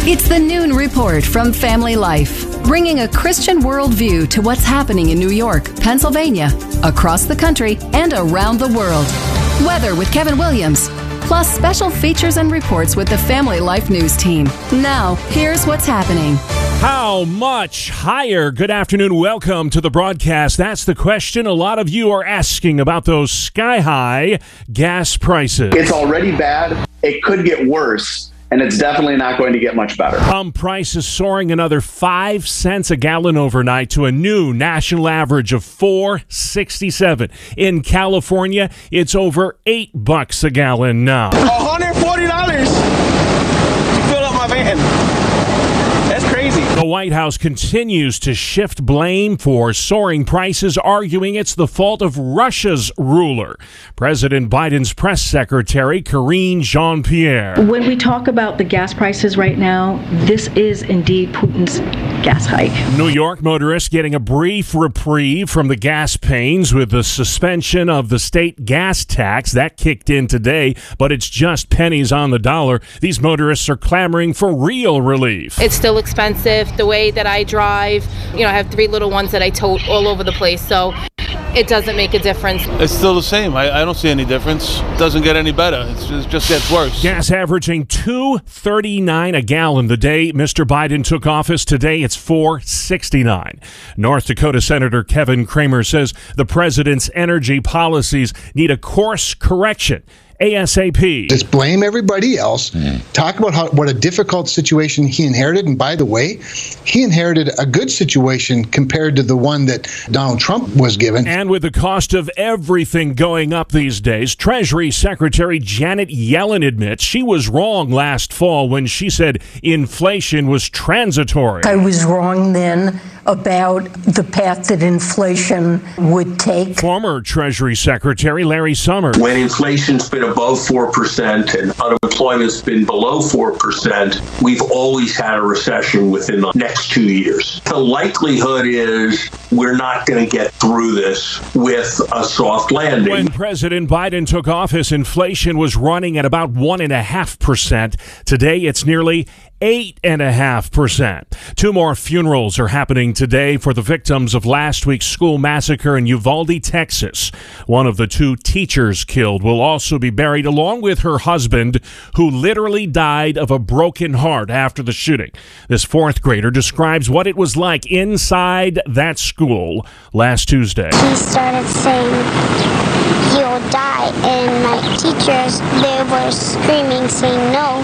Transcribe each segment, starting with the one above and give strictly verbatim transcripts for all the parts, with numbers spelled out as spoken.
It's the Noon Report from Family Life, bringing a Christian worldview to what's happening in New York, Pennsylvania, across the country, and around the world. Weather with Kevin Williams, plus special features and reports with the Family Life News team. Now, here's what's happening. How much higher? Good afternoon. Welcome to the broadcast. That's the question a lot of you are asking about those sky-high gas prices. It's already bad. It could get worse. And it's definitely not going to get much better. Pump prices soaring another five cents a gallon overnight to a new national average of four sixty-seven. In California, it's over eight bucks a gallon now. one hundred forty dollars to fill up my van. That's crazy. The White House continues to shift blame for soaring prices, arguing it's the fault of Russia's ruler. President Biden's press secretary, Karine Jean-Pierre. When we talk about the gas prices right now, this is indeed Putin's gas hike. New York motorists getting a brief reprieve from the gas pains with the suspension of the state gas tax. That kicked in today, but it's just pennies on the dollar. These motorists are clamoring for real relief. It's still expensive. The way that I drive, you know, I have three little ones that I tote all over the place, so it doesn't make a difference. It's still the same. I, I don't see any difference. It doesn't get any better. It's just, it just gets worse. Gas averaging two thirty-nine a gallon the day Mister Biden took office. Today it's four sixty-nine. North Dakota Senator Kevin Cramer says the president's energy policies need a course correction ASAP. Just blame everybody else. Mm. Talk about how what a difficult situation he inherited. And by the way, he inherited a good situation compared to the one that Donald Trump was given. And with the cost of everything going up these days, Treasury Secretary Janet Yellen admits she was wrong last fall when she said inflation was transitory. I was wrong then about the path that inflation would take. Former Treasury Secretary Larry Summers. When inflation's been above four percent and unemployment's been below four percent, we've always had a recession within the next two years. The likelihood is we're not going to get through this with a soft landing. When President Biden took office, inflation was running at about one point five percent. Today, it's nearly eight point five percent. Two more funerals are happening today for the victims of last week's school massacre in Uvalde, Texas. One of the two teachers killed will also be buried along with her husband, who literally died of a broken heart after the shooting. This fourth grader describes what it was like inside that school last Tuesday. He started saying, "You'll die," and my teachers, they were screaming, saying no,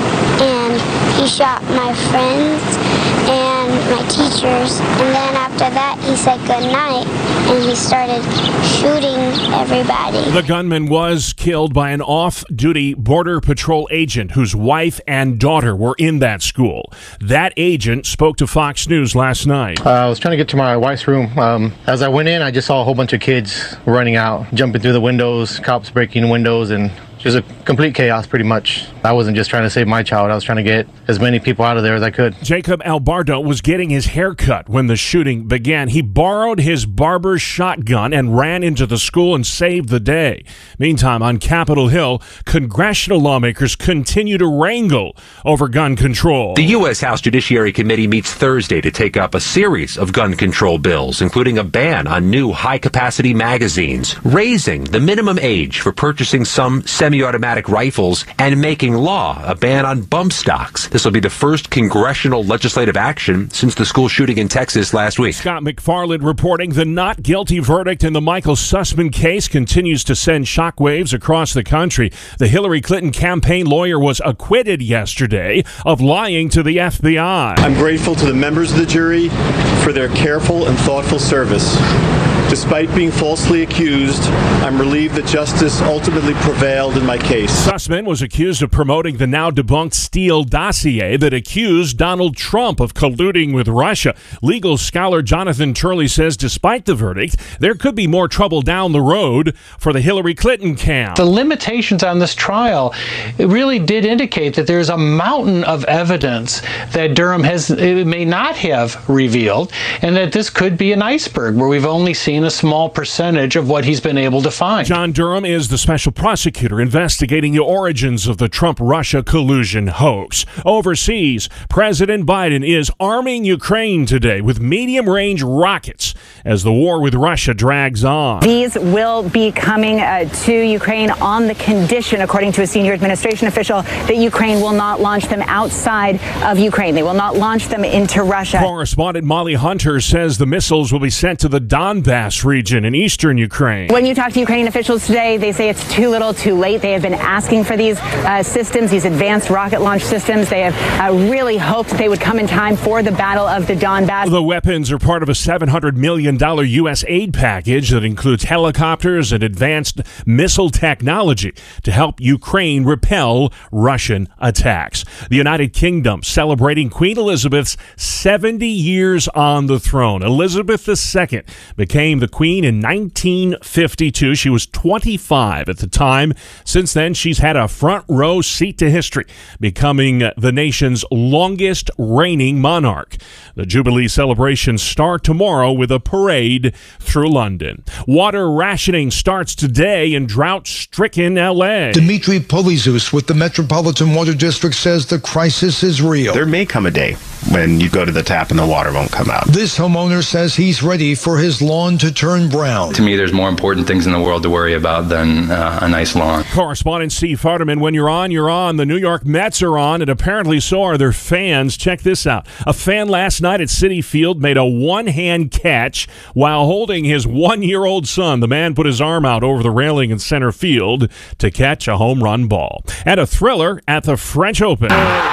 and he shot my friends and my teachers, and then after that he said goodnight and he started shooting everybody. The gunman was killed by an off-duty Border Patrol agent whose wife and daughter were in that school. That agent spoke to Fox News last night. Uh, I was trying to get to my wife's room. Um, as I went in, I just saw a whole bunch of kids running out, jumping through the windows, cops breaking windows, and it was a complete chaos, pretty much. I wasn't just trying to save my child. I was trying to get as many people out of there as I could. Jacob Albardo was getting his hair cut when the shooting began. He borrowed his barber's shotgun and ran into the school and saved the day. Meantime, on Capitol Hill, congressional lawmakers continue to wrangle over gun control. The U S House Judiciary Committee meets Thursday to take up a series of gun control bills, including a ban on new high-capacity magazines, raising the minimum age for purchasing some semi-automatic rifles, and making law a ban on bump stocks. This will be the first congressional legislative action since the school shooting in Texas last week. Scott McFarland reporting the not guilty verdict in the Michael Sussman case continues to send shockwaves across the country. The Hillary Clinton campaign lawyer was acquitted yesterday of lying to the F B I. I'm grateful to the members of the jury for their careful and thoughtful service. Despite being falsely accused, I'm relieved that justice ultimately prevailed in my case. Sussman was accused of promoting the now debunked Steele dossier that accused Donald Trump of colluding with Russia. Legal scholar Jonathan Turley says despite the verdict, there could be more trouble down the road for the Hillary Clinton camp. The limitations on this trial it really did indicate that there's a mountain of evidence that Durham has it may not have revealed, and that this could be an iceberg where we've only seen seen a small percentage of what he's been able to find. John Durham is the special prosecutor investigating the origins of the Trump-Russia collusion hoax. Overseas, President Biden is arming Ukraine today with medium-range rockets as the war with Russia drags on. These will be coming uh, to Ukraine on the condition, according to a senior administration official, that Ukraine will not launch them outside of Ukraine. They will not launch them into Russia. Correspondent Molly Hunter says the missiles will be sent to the Donbass region in eastern Ukraine. When you talk to Ukrainian officials today, they say it's too little, too late. They have been asking for these uh, systems, these advanced rocket launch systems. They have uh, really hoped they would come in time for the Battle of the Donbass. The weapons are part of a seven hundred million dollars U S aid package that includes helicopters and advanced missile technology to help Ukraine repel Russian attacks. The United Kingdom celebrating Queen Elizabeth's seventy years on the throne. Elizabeth the Second became the queen in nineteen fifty-two. She was twenty-five at the time. Since then, she's had a front row seat to history, becoming the nation's longest reigning monarch. The Jubilee celebrations start tomorrow with a parade through London. Water rationing starts today in drought-stricken L A. Dimitri Polizus with the Metropolitan Water District says the crisis is real. There may come a day when you go to the tap and the water won't come out. This homeowner says he's ready for his lawn to turn brown. To me, there's more important things in the world to worry about than uh, a nice lawn. Correspondent Steve Futterman, when you're on, you're on. The New York Mets are on, and apparently so are their fans. Check this out. A fan last night at Citi Field made a one-hand catch while holding his one-year-old son. The man put his arm out over the railing in center field to catch a home run ball. And a thriller at the French Open.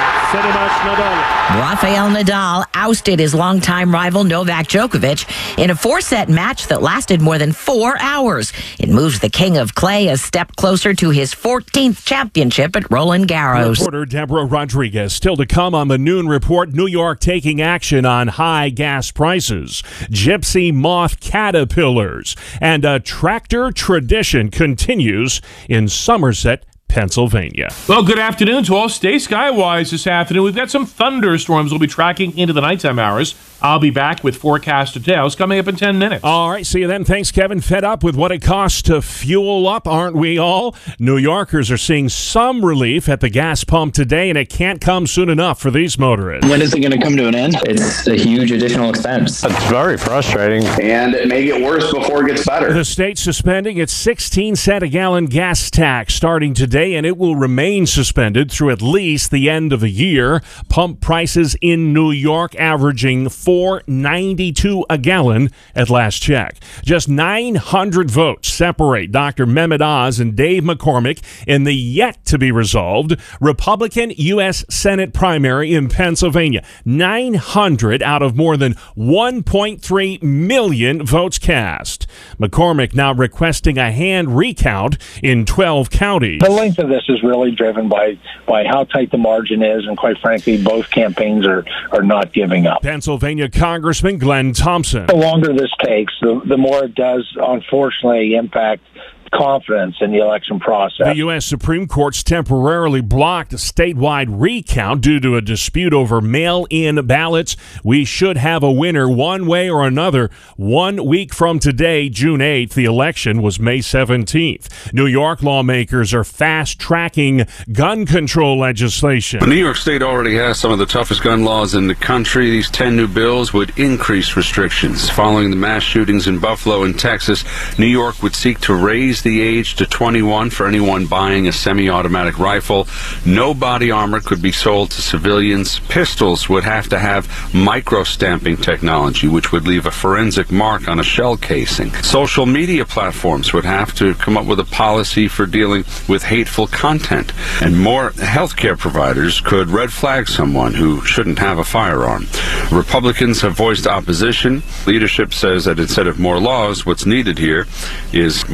Rafael Nadal ousted his longtime rival Novak Djokovic in a four-set match that lasted more than four hours. It moves the King of Clay a step closer to his fourteenth championship at Roland Garros. Reporter Deborah Rodriguez. Still to come on the Noon Report, New York taking action on high gas prices, gypsy moth caterpillars, and a tractor tradition continues in Somerset, Pennsylvania. Well, good afternoon to all. Stay skywise this afternoon. We've got some thunderstorms we'll be tracking into the nighttime hours. I'll be back with forecast details coming up in ten minutes. All right, see you then. Thanks, Kevin. Fed up with what it costs to fuel up, aren't we all? New Yorkers are seeing some relief at the gas pump today, and it can't come soon enough for these motorists. When is it going to come to an end? It's a huge additional expense. It's very frustrating. And it may get worse before it gets better. The state suspending its sixteen cent a gallon gas tax starting today, and it will remain suspended through at least the end of the year. Pump prices in New York averaging four ninety-two a gallon at last check. Just nine hundred votes separate Doctor Mehmet Oz and Dave McCormick in the yet-to-be-resolved Republican U S Senate primary in Pennsylvania. nine hundred out of more than one point three million votes cast. McCormick now requesting a hand recount in twelve counties. The length of this is really driven by, by how tight the margin is, and quite frankly, both campaigns are, are not giving up. Pennsylvania Congressman Glenn Thompson. The longer this takes, the, the more it does, unfortunately, impact confidence in the election process. The U S Supreme Court's temporarily blocked a statewide recount due to a dispute over mail-in ballots. We should have a winner one way or another. One week from today, June eighth, the election was May seventeenth. New York lawmakers are fast-tracking gun control legislation. New York State already has some of the toughest gun laws in the country. These ten new bills would increase restrictions. Following the mass shootings in Buffalo and Texas, New York would seek to raise the age to twenty-one for anyone buying a semi-automatic rifle. No body armor could be sold to civilians. Pistols would have to have micro-stamping technology, which would leave a forensic mark on a shell casing. Social media platforms would have to come up with a policy for dealing with hateful content. And more healthcare providers could red flag someone who shouldn't have a firearm. Republicans have voiced opposition. Leadership says that instead of more laws, what's needed here is more focus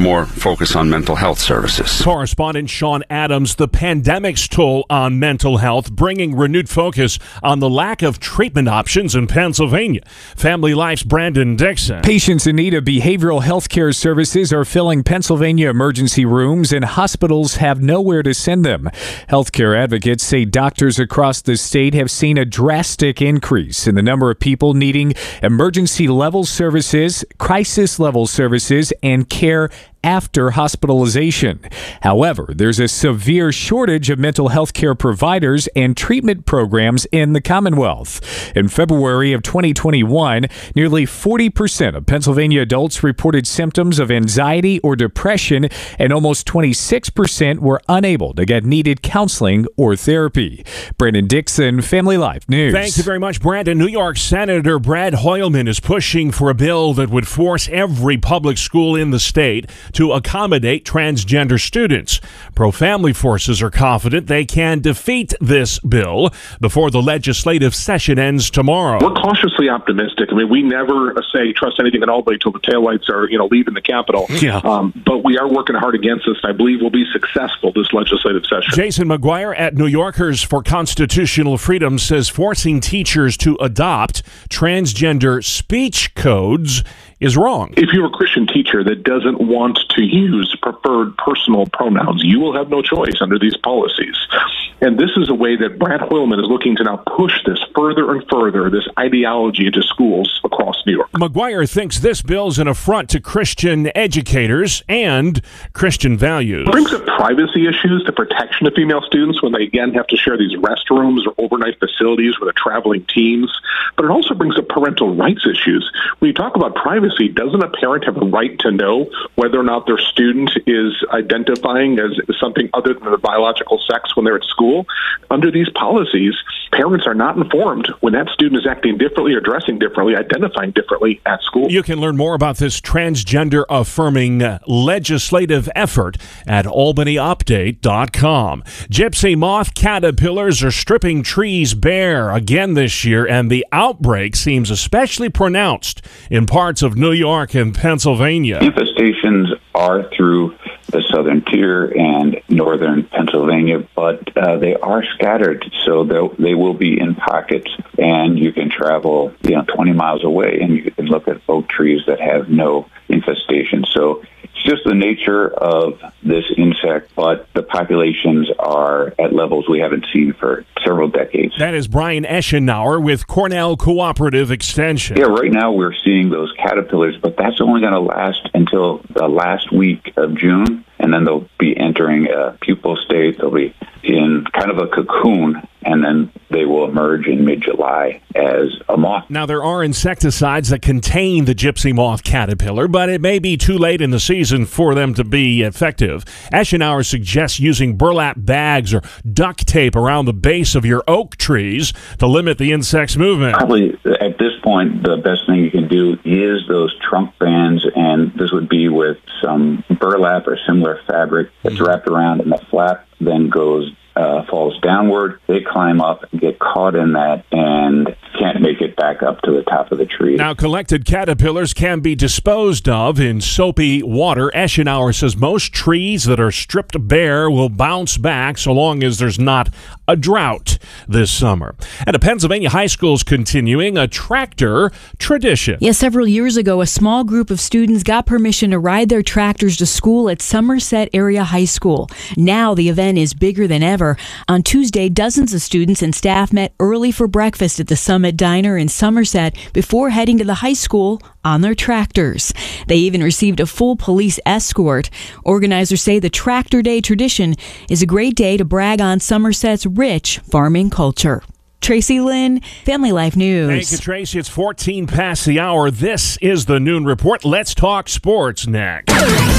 focus on mental health services. Correspondent Sean Adams, the pandemic's toll on mental health, bringing renewed focus on the lack of treatment options in Pennsylvania. Family Life's Brandon Dixon. Patients in need of behavioral health care services are filling Pennsylvania emergency rooms, and hospitals have nowhere to send them. Healthcare advocates say doctors across the state have seen a drastic increase in the number of people needing emergency level services, crisis level services, and care after hospitalization. However, there's a severe shortage of mental health care providers and treatment programs in the Commonwealth. In February of twenty twenty-one, nearly forty percent of Pennsylvania adults reported symptoms of anxiety or depression, and almost twenty-six percent were unable to get needed counseling or therapy. Brandon Dixon, Family Life News. Thank you very much, Brandon. New York Senator Brad Hoylman is pushing for a bill that would force every public school in the state to accommodate transgender students. Pro-family forces are confident they can defeat this bill before the legislative session ends tomorrow. We're cautiously optimistic. I mean, we never say trust anything at all until the taillights are, you know, leaving the Capitol. Yeah. Um, but we are working hard against this, and I believe we'll be successful this legislative session. Jason McGuire at New Yorkers for Constitutional Freedom says forcing teachers to adopt transgender speech codes is wrong. If you're a Christian teacher that doesn't want to use preferred personal pronouns, you will have no choice under these policies. And this is a way that Brad Hoylman is looking to now push this further and further, this ideology into schools across New York. McGuire thinks this bill's an affront to Christian educators and Christian values. It brings up privacy issues, the protection of female students when they, again, have to share these restrooms or overnight facilities with the traveling teams. But it also brings up parental rights issues. When you talk about privacy, doesn't a parent have a right to know whether or not their student is identifying as something other than their biological sex when they're at school? Under these policies, parents are not informed when that student is acting differently or dressing differently, identifying differently at school. You can learn more about this transgender-affirming legislative effort at albany update dot com. Gypsy moth caterpillars are stripping trees bare again this year, and the outbreak seems especially pronounced in parts of New York and Pennsylvania. Infestations are through the southern tier and northern Pennsylvania, but uh, they are scattered, so they will be in pockets, and you can travel, you know, twenty miles away, and you can look at oak trees that have no infestation. So it's just the nature of this insect, but the populations are at levels we haven't seen for several decades. That is Brian Eschenauer with Cornell Cooperative Extension. Yeah, right now we're seeing those caterpillars, but that's only going to last until the last week of June, and then they'll be entering a pupal state. They'll be in kind of a cocoon, and then they will emerge in mid-July as a moth. Now, there are insecticides that contain the gypsy moth caterpillar, but it may be too late in the season for them to be effective. Eschenauer suggests using burlap bags or duct tape around the base of your oak trees to limit the insect's movement. Probably at this point, the best thing you can do is those trunk bands, and this would be with some burlap or similar fabric that's wrapped around, and the flap then goes Uh, falls downward. They climb up, get caught in that, and can't make it back up to the top of the tree. Now, collected caterpillars can be disposed of in soapy water. Eschenauer says most trees that are stripped bare will bounce back so long as there's not a drought this summer. And a Pennsylvania high school is continuing a tractor tradition. Yes, several years ago, a small group of students got permission to ride their tractors to school at Somerset Area High School. Now the event is bigger than ever. On Tuesday, dozens of students and staff met early for breakfast at the Summit Diner in Somerset before heading to the high school on their tractors. They even received a full police escort. Organizers say the Tractor Day tradition is a great day to brag on Somerset's rich farming culture. Tracy Lynn, Family Life News. Thank you, Tracy. It's fourteen past the hour. This is the Noon Report. Let's talk sports next.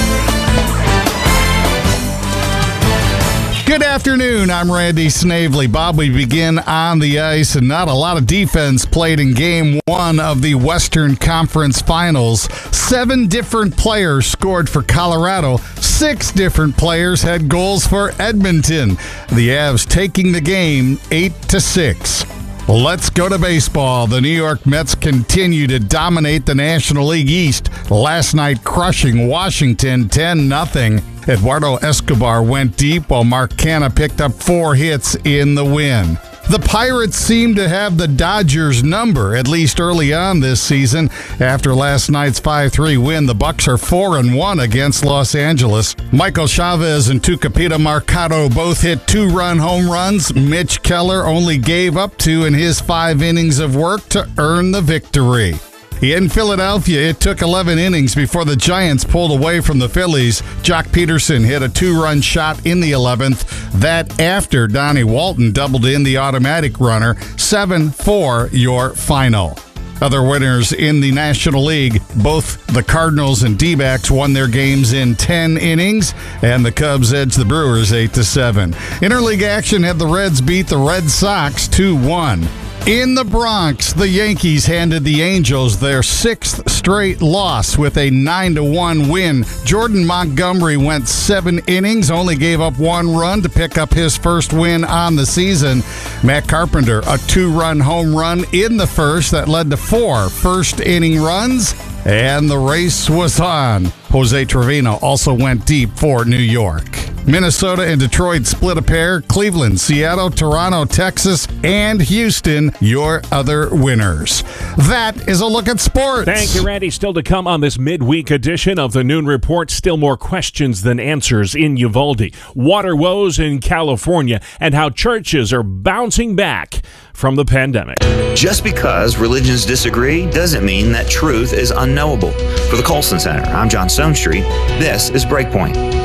Good afternoon. I'm Randy Snavely. Bob, we begin on the ice, and not a lot of defense played in game one of the Western Conference Finals. Seven different players scored for Colorado. Six different players had goals for Edmonton. The Avs taking the game eight to six. Let's go to baseball. The New York Mets continue to dominate the National League East, last night crushing Washington ten nothing. Eduardo Escobar went deep while Mark Canha picked up four hits in the win. The Pirates seem to have the Dodgers' number, at least early on this season. After last night's five three win, the Bucks are four and one against Los Angeles. Michael Chavez and Tucupita Mercado both hit two-run home runs. Mitch Keller only gave up two in his five innings of work to earn the victory. In Philadelphia, it took eleven innings before the Giants pulled away from the Phillies. Jock Peterson hit a two-run shot in the eleventh. That after Donnie Walton doubled in the automatic runner. seven four your final. Other winners in the National League, both the Cardinals and D-backs won their games in ten innings, and the Cubs edged the Brewers eight to seven. Interleague action had the Reds beat the Red Sox two one. In the Bronx, the Yankees handed the Angels their sixth straight loss with a nine to one win. Jordan Montgomery went seven innings, only gave up one run to pick up his first win on the season. Matt Carpenter, a two-run home run in the first that led to four first-inning runs, and the race was on. Jose Trevino also went deep for New York. Minnesota and Detroit split a pair. Cleveland, Seattle, Toronto, Texas, and Houston, your other winners. That is a look at sports. Thank you, Randy. Still to come on this midweek edition of the Noon Report. Still more questions than answers in Uvalde. Water woes in California and how churches are bouncing back from the pandemic. Just because religions disagree doesn't mean that truth is unknowable. For the Colson Center, I'm John Stonestreet. This is Breakpoint.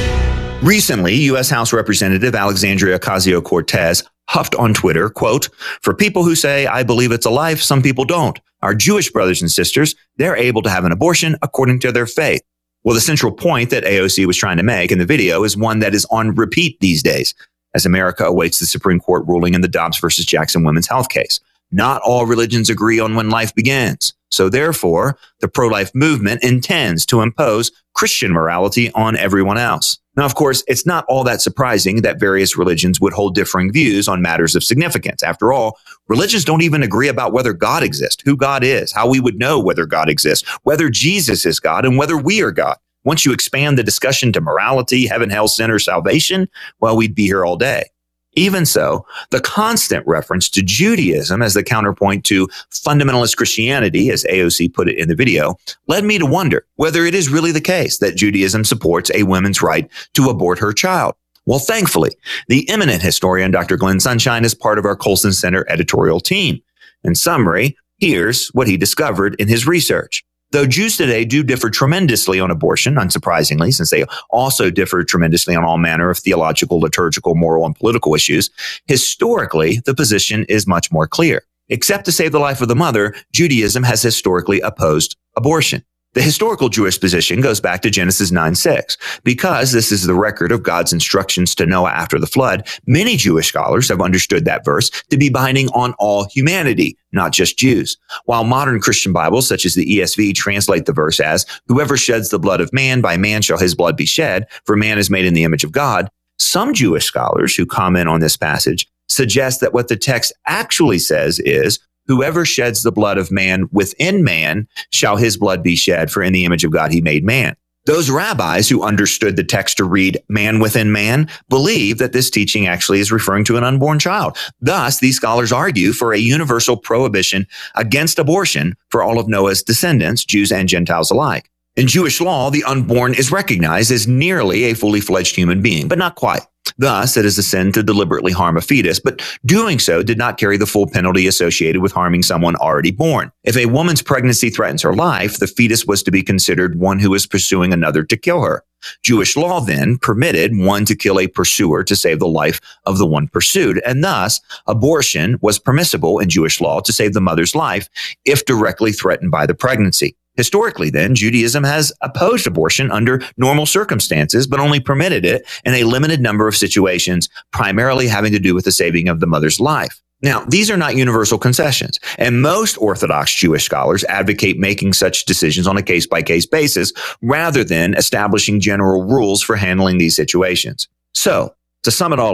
Recently, U S House Representative Alexandria Ocasio-Cortez huffed on Twitter, quote, "For people who say, I believe it's a life, some people don't. Our Jewish brothers and sisters, they're able to have an abortion according to their faith." Well, the central point that A O C was trying to make in the video is one that is on repeat these days, as America awaits the Supreme Court ruling in the Dobbs versus Jackson women's health case. Not all religions agree on when life begins. So therefore, the pro-life movement intends to impose Christian morality on everyone else. Now, of course, it's not all that surprising that various religions would hold differing views on matters of significance. After all, religions don't even agree about whether God exists, who God is, how we would know whether God exists, whether Jesus is God, and whether we are God. Once you expand the discussion to morality, heaven, hell, sin, or salvation, well, we'd be here all day. Even so, the constant reference to Judaism as the counterpoint to fundamentalist Christianity, as A O C put it in the video, led me to wonder whether it is really the case that Judaism supports a woman's right to abort her child. Well, thankfully, the eminent historian Doctor Glenn Sunshine is part of our Colson Center editorial team. In summary, here's what he discovered in his research. Though Jews today do differ tremendously on abortion, unsurprisingly, since they also differ tremendously on all manner of theological, liturgical, moral, and political issues, historically, the position is much more clear. Except to save the life of the mother, Judaism has historically opposed abortion. The historical Jewish position goes back to Genesis nine six. Because this is the record of God's instructions to Noah after the flood, many Jewish scholars have understood that verse to be binding on all humanity, not just Jews. While modern Christian Bibles, such as the E S V, translate the verse as, "Whoever sheds the blood of man, by man shall his blood be shed, for man is made in the image of God," some Jewish scholars who comment on this passage suggest that what the text actually says is, "Whoever sheds the blood of man within man shall his blood be shed, for in the image of God he made man." Those rabbis who understood the text to read man within man believe that this teaching actually is referring to an unborn child. Thus, these scholars argue for a universal prohibition against abortion for all of Noah's descendants, Jews and Gentiles alike. In Jewish law, the unborn is recognized as nearly a fully fledged human being, but not quite. Thus, it is a sin to deliberately harm a fetus, but doing so did not carry the full penalty associated with harming someone already born. If a woman's pregnancy threatens her life, the fetus was to be considered one who was pursuing another to kill her. Jewish law then permitted one to kill a pursuer to save the life of the one pursued, and thus abortion was permissible in Jewish law to save the mother's life if directly threatened by the pregnancy. Historically, then, Judaism has opposed abortion under normal circumstances, but only permitted it in a limited number of situations, primarily having to do with the saving of the mother's life. Now, these are not universal concessions, and most Orthodox Jewish scholars advocate making such decisions on a case-by-case basis rather than establishing general rules for handling these situations. So, to sum it all up,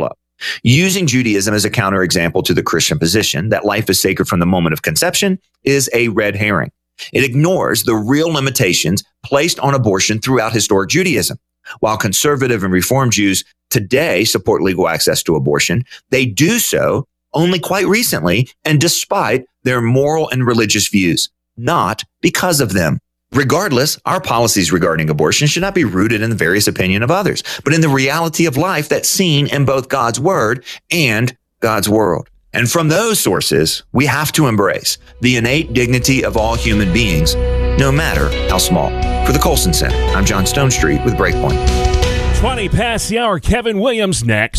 Using Judaism as a counterexample to the Christian position that life is sacred from the moment of conception is a red herring. It ignores the real limitations placed on abortion throughout historic Judaism. While conservative and Reform Jews today support legal access to abortion, they do so only quite recently and despite their moral and religious views, not because of them. Regardless, our policies regarding abortion should not be rooted in the various opinion of others, but in the reality of life that's seen in both God's word and God's world. And from those sources, we have to embrace the innate dignity of all human beings, no matter how small. For the Colson Center, I'm John Stonestreet with Breakpoint. twenty past the hour, Kevin Williams next.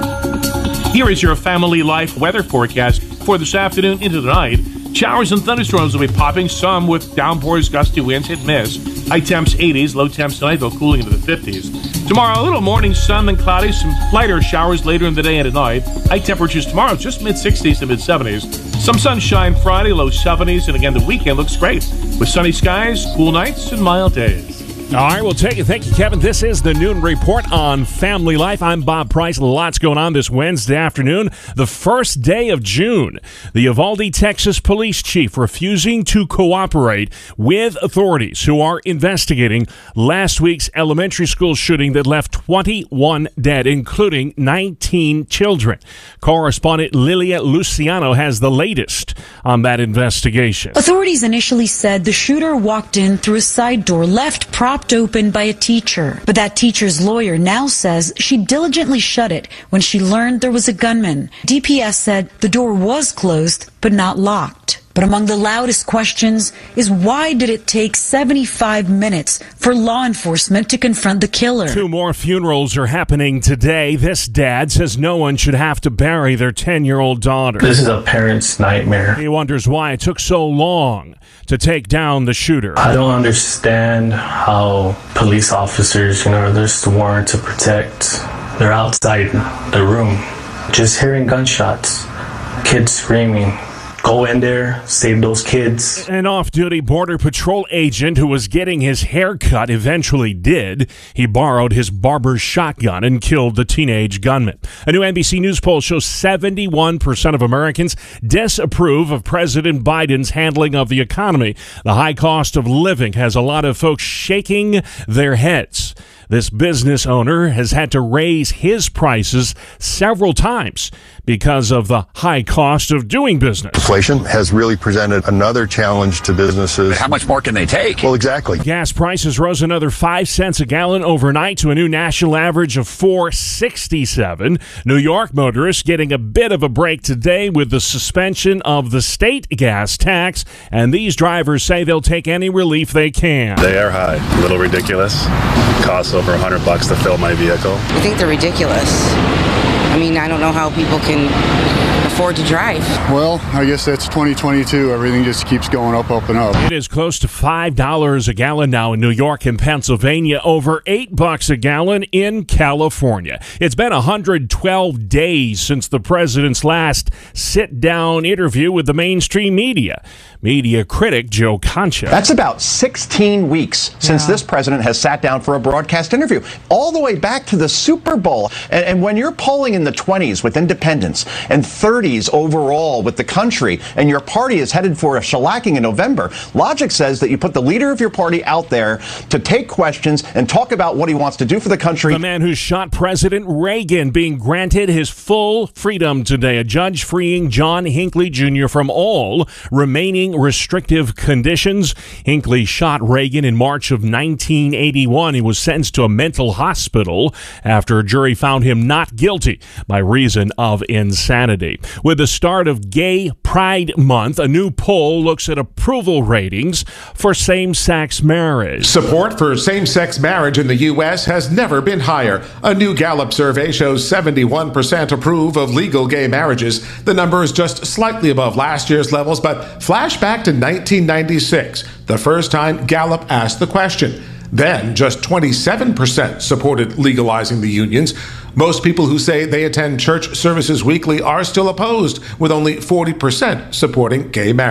Here is your family life weather forecast for this afternoon into the night. Showers and thunderstorms will be popping, some with downpours, gusty winds, hit miss. High temps eighties, low temps tonight, though cooling into the fifties. Tomorrow, a little morning sun, then cloudy, some lighter showers later in the day and at night. High temperatures tomorrow, just mid-sixties to mid-seventies. Some sunshine Friday, low seventies, and again, the weekend looks great with sunny skies, cool nights, and mild days. All right, we'll take it. Thank you, Kevin. This is the Noon Report on Family Life. I'm Bob Price. Lots going on this Wednesday afternoon, the first day of June. The Uvalde, Texas police chief refusing to cooperate with authorities who are investigating last week's elementary school shooting that left twenty-one dead, including nineteen children. Correspondent Lilia Luciano has the latest on that investigation. Authorities initially said the shooter walked in through a side door left propped open by a teacher. But that teacher's lawyer now says she diligently shut it when she learned there was a gunman. D P S said the door was closed, but not locked. But among the loudest questions is why did it take seventy-five minutes for law enforcement to confront the killer? Two more funerals are happening today. This dad says no one should have to bury their ten-year-old daughter. This is a parent's nightmare. He wonders why it took so long to take down the shooter. I don't understand how police officers, you know, they're sworn to protect. They're outside the room, just hearing gunshots, kids screaming. Go in there, save those kids. An off-duty Border Patrol agent who was getting his hair cut eventually did. He borrowed his barber's shotgun and killed the teenage gunman. A new N B C News poll shows seventy-one percent of Americans disapprove of President Biden's handling of the economy. The high cost of living has a lot of folks shaking their heads. This business owner has had to raise his prices several times because of the high cost of doing business. Inflation has really presented another challenge to businesses. How much more can they take? Well, exactly. Gas prices rose another five cents a gallon overnight to a new national average of four sixty-seven. New York motorists getting a bit of a break today with the suspension of the state gas tax, and these drivers say they'll take any relief they can. They are high, a little ridiculous. Costs over a hundred bucks to fill my vehicle. I think they're ridiculous. I mean, I don't know how people can afford to drive. Well, I guess that's twenty twenty-two. Everything just keeps going up, up, and up. It is close to five dollars a gallon now in New York and Pennsylvania, over eight bucks a gallon in California. It's been one hundred twelve days since the president's last sit-down interview with the mainstream media. Media critic Joe Concha. That's about sixteen weeks since yeah. this president has sat down for a broadcast interview, all the way back to the Super Bowl. And, and when you're polling in the twenties with independents and thirties overall with the country, and your party is headed for a shellacking in November, logic says that you put the leader of your party out there to take questions and talk about what he wants to do for the country. The man who shot President Reagan being granted his full freedom today. A judge freeing John Hinckley Junior from all remaining restrictive conditions. Hinckley shot Reagan in March of nineteen eighty-one. He was sentenced to a mental hospital after a jury found him not guilty by reason of insanity. With the start of Gay Pride Month, a new poll looks at approval ratings for same-sex marriage. Support for same-sex marriage in the U S has never been higher. A new Gallup survey shows seventy-one percent approve of legal gay marriages. The number is just slightly above last year's levels, but flash back to nineteen ninety-six, the first time Gallup asked the question. Then, just twenty-seven percent supported legalizing the unions. Most people who say they attend church services weekly are still opposed, with only forty percent supporting gay marriage.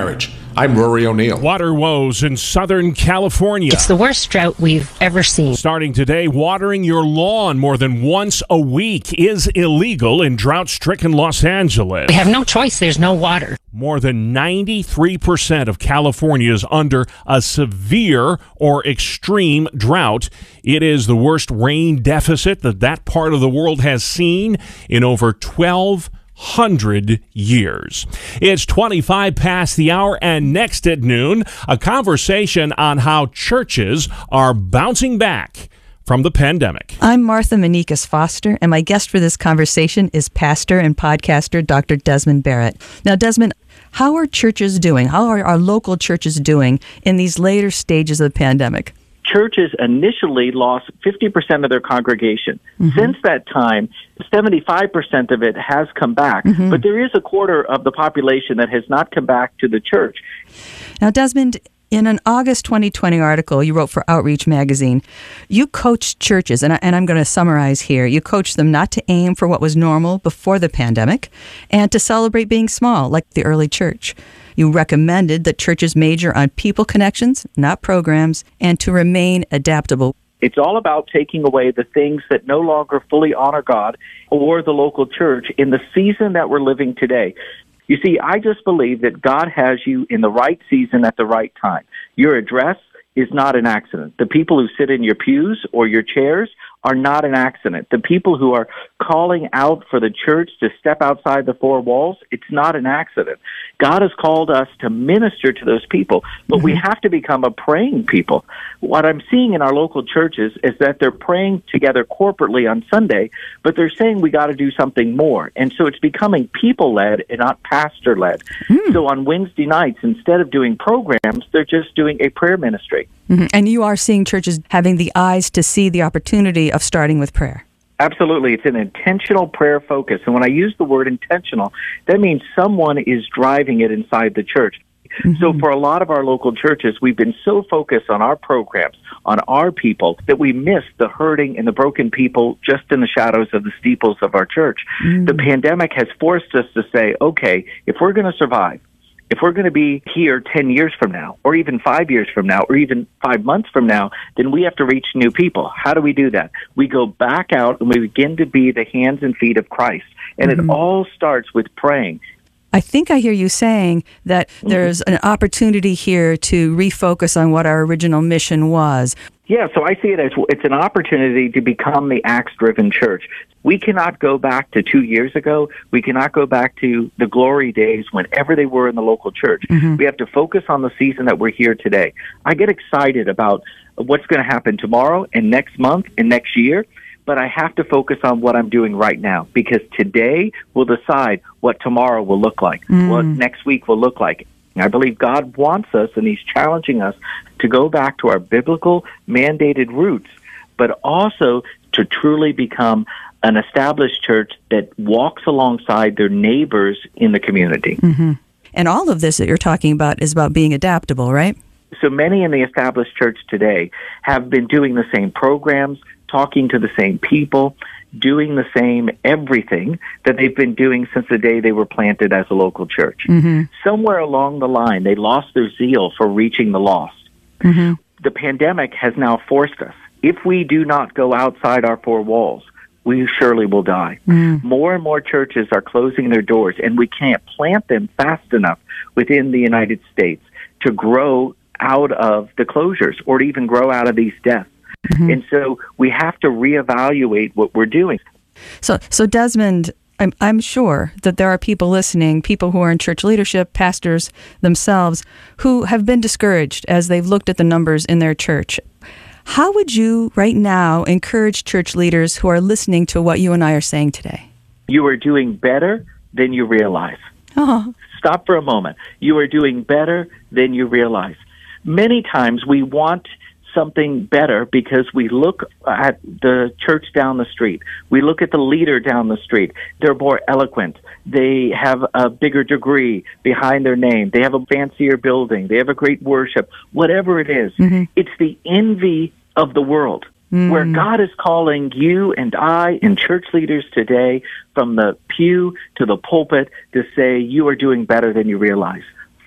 I'm Rory O'Neill. Water woes in Southern California. It's the worst drought we've ever seen. Starting today, watering your lawn more than once a week is illegal in drought-stricken Los Angeles. We have no choice. There's no water. More than ninety-three percent of California is under a severe or extreme drought. It is the worst rain deficit that that part of the world has seen in over twelve hundred years. It's twenty-five past the hour, and next at noon, a conversation on how churches are bouncing back from the pandemic. I'm Martha Manikas Foster, and my guest for this conversation is pastor and podcaster Doctor Desmond Barrett. Now, Desmond, how are churches doing? How are our local churches doing in these later stages of the pandemic? Churches initially lost fifty percent of their congregation. Mm-hmm. Since that time, seventy-five percent of it has come back. Mm-hmm. But there is a quarter of the population that has not come back to the church. Now, Desmond, in an August twenty twenty article you wrote for Outreach Magazine, you coached churches, and, I, and I'm going to summarize here. You coached them not to aim for what was normal before the pandemic and to celebrate being small, like the early church. You recommended that churches major on people connections, not programs, and to remain adaptable. It's all about taking away the things that no longer fully honor God or the local church in the season that we're living today. You see, I just believe that God has you in the right season at the right time. Your address is not an accident. The people who sit in your pews or your chairs are not an accident. The people who are calling out for the church to step outside the four walls, it's not an accident. God has called us to minister to those people, but mm-hmm. we have to become a praying people. What I'm seeing in our local churches is that they're praying together corporately on Sunday, but they're saying we got to do something more. And so it's becoming people-led and not pastor-led. Mm. So on Wednesday nights, instead of doing programs, they're just doing a prayer ministry. Mm-hmm. And you are seeing churches having the eyes to see the opportunity of starting with prayer. Absolutely. It's an intentional prayer focus. And when I use the word intentional, that means someone is driving it inside the church. Mm-hmm. So for a lot of our local churches, we've been so focused on our programs, on our people, that we miss the hurting and the broken people just in the shadows of the steeples of our church. Mm-hmm. The pandemic has forced us to say, okay, if we're going to survive, if we're going to be here ten years from now, or even five years from now, or even five months from now, then we have to reach new people. How do we do that? We go back out and we begin to be the hands and feet of Christ. And mm-hmm. it all starts with praying. I think I hear you saying that there's an opportunity here to refocus on what our original mission was. Yeah, so I see it as it's an opportunity to become the Acts-driven church. We cannot go back to two years ago. We cannot go back to the glory days whenever they were in the local church. Mm-hmm. We have to focus on the season that we're here today. I get excited about what's going to happen tomorrow and next month and next year, but I have to focus on what I'm doing right now, because today will decide what tomorrow will look like, mm. what next week will look like. I believe God wants us, and He's challenging us to go back to our biblical mandated roots, but also to truly become an established church that walks alongside their neighbors in the community. Mm-hmm. And all of this that you're talking about is about being adaptable, right? So many in the established church today have been doing the same programs, talking to the same people, doing the same everything that they've been doing since the day they were planted as a local church. Mm-hmm. Somewhere along the line, they lost their zeal for reaching the lost. Mm-hmm. The pandemic has now forced us. If we do not go outside our four walls, we surely will die. Mm. More and more churches are closing their doors, and we can't plant them fast enough within the United States to grow out of the closures or to even grow out of these deaths. Mm-hmm. And so we have to reevaluate what we're doing. So, so Desmond, I'm, I'm sure that there are people listening, people who are in church leadership, pastors themselves, who have been discouraged as they've looked at the numbers in their church. How would you right now encourage church leaders who are listening to what you and I are saying today? You are doing better than you realize. Oh. Stop for a moment. You are doing better than you realize. Many times we want something better because we look at the church down the street. We look at the leader down the street. They're more eloquent. They have a bigger degree behind their name. They have a fancier building. They have a great worship. Whatever it is, mm-hmm. it's the envy of the world. Mm. Where God is calling you and I and church leaders today from the pew to the pulpit to say you are doing better than you realize.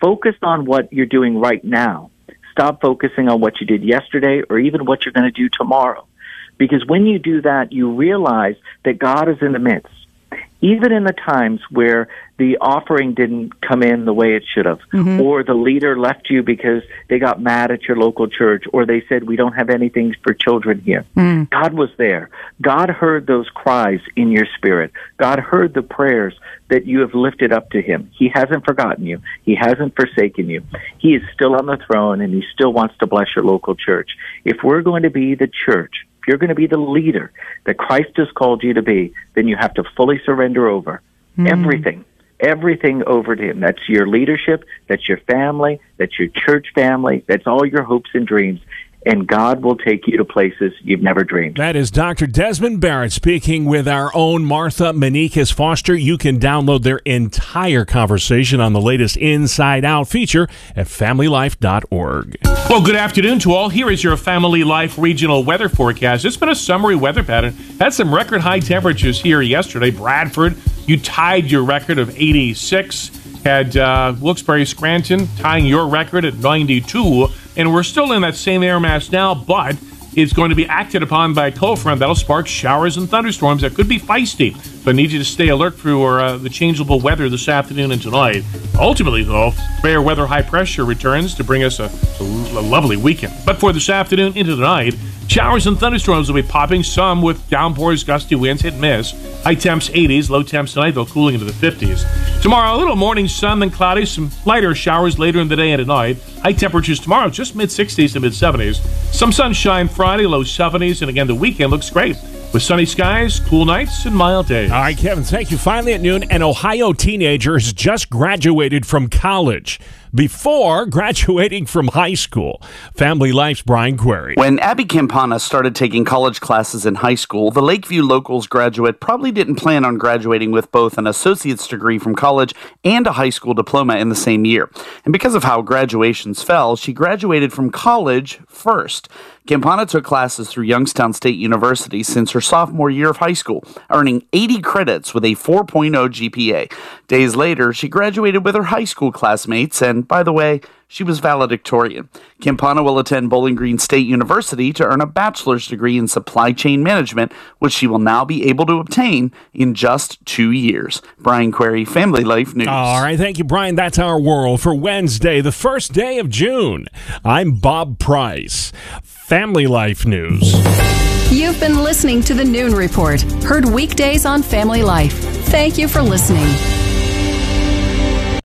Focus on what you're doing right now. Stop focusing on what you did yesterday or even what you're going to do tomorrow. Because when you do that, you realize that God is in the midst. Even in the times where the offering didn't come in the way it should have, mm-hmm. or the leader left you because they got mad at your local church, or they said, we don't have anything for children here. Mm. God was there. God heard those cries in your spirit. God heard the prayers that you have lifted up to him. He hasn't forgotten you. He hasn't forsaken you. He is still on the throne, and he still wants to bless your local church. If we're going to be the church, if you're going to be the leader that Christ has called you to be, then you have to fully surrender over mm. everything, everything over to him. That's your leadership, that's your family, that's your church family, that's all your hopes and dreams. And God will take you to places you've never dreamed. That is Doctor Desmond Barrett speaking with our own Martha Meneikis Foster. You can download their entire conversation on the latest Inside Out feature at family life dot org. Well, good afternoon to all. Here is your Family Life regional weather forecast. It's been a summery weather pattern. Had some record high temperatures here yesterday. Bradford, you tied your record of eighty-six. Had uh, Wilkes-Barre, Scranton tying your record at ninety-two. And we're still in that same air mass now, but it's going to be acted upon by a cold front that'll spark showers and thunderstorms that could be feisty. So I need you to stay alert for uh, the changeable weather this afternoon and tonight. Ultimately, though, fair weather high pressure returns to bring us a, a, a lovely weekend. But for this afternoon into the night, showers and thunderstorms will be popping, some with downpours, gusty winds, hit and miss. High temps eighties, low temps tonight, though cooling into the fifties. Tomorrow, a little morning sun, then cloudy, some lighter showers later in the day and at night. High temperatures tomorrow, just mid-sixties to mid-seventies. Some sunshine Friday, low seventies, and again, the weekend looks great with sunny skies, cool nights, and mild days. All right, Kevin, thank you. Finally at noon, an Ohio teenager has just graduated from college before graduating from high school. Family Life's Brian Query. When Abby Campana started taking college classes in high school, the Lakeview Locals graduate probably didn't plan on graduating with both an associate's degree from college and a high school diploma in the same year. And because of how graduations fell, she graduated from college first. Campana took classes through Youngstown State University since her sophomore year of high school, earning eighty credits with a four point oh G P A. Days later, she graduated with her high school classmates, and by the way, she was valedictorian. Campana will attend Bowling Green State University to earn a bachelor's degree in supply chain management, which she will now be able to obtain in just two years. Brian Query, Family Life News. All right, thank you, Brian. That's our world for Wednesday, the first day of June. I'm Bob Price. Family Life News. You've been listening to the Noon Report, heard weekdays on Family Life. Thank you for listening.